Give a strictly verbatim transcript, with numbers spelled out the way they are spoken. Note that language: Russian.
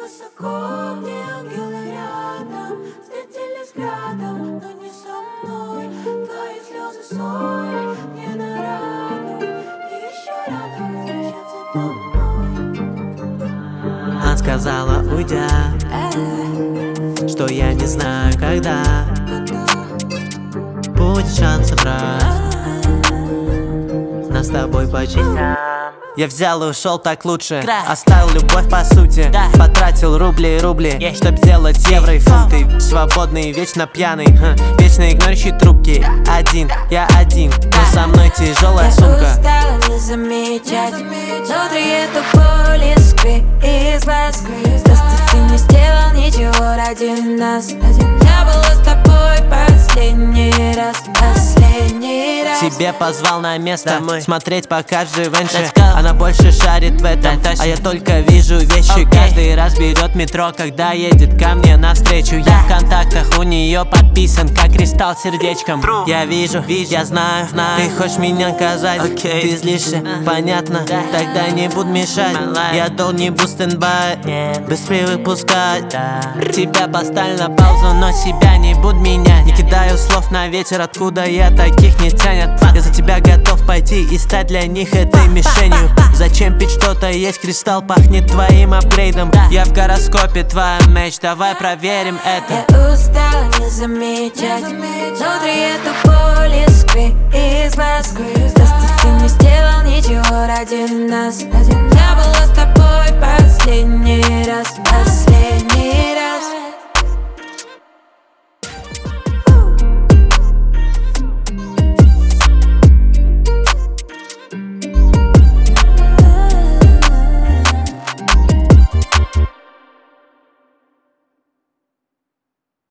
высоко, где ангелы рядом, встретились взглядом, но не со мной. Твои слезы соль мне на рану, и еще рядом возвращаться домой. Она сказала, уйдя, что я не знаю, когда будет шанс собрать нас с тобой по частям. Я взял и ушел так лучше, оставил любовь по сути, потратил рубли и рубли, чтоб сделать евро и фунты. Свободный, вечно пьяный, вечно игнорящий трубки. Один, я один, но со мной тяжелая сумка. Я устала не замечать, внутри эту боль искры из глаз. Просто ты не сделал ничего ради нас. Я была с тобой последний раз, последний раз. Тебе позвал на место, домой. Смотреть пока живеньше. Она больше шарит в этом, а я только вижу вещи. Okay. Каждый раз берет метро, когда едет ко мне навстречу. Я в контактах у нее подписан, как кристалл сердечком. True. Я вижу, вижу, я знаю, знаю. Ты хочешь меня наказать, okay. Ты злишься, uh. понятно, yeah. Тогда не буду мешать. Я дол не буду стендбай, yeah. Без привык пускать, yeah. Тебя поставлю на паузу, но себя не буду менять. Не кидаю слов на ветер, откуда я таких не ценят. Я за тебя готов пойти и стать для них этой мишенью. Зачем пить что-то, есть кристалл, пахнет твоим апгрейдом. Я в гороскопе, твоя меч, давай проверим это. Я устала не замечать, внутри эту боль искры из глаз. Просто ты не сделал ничего ради нас. Я была с тобой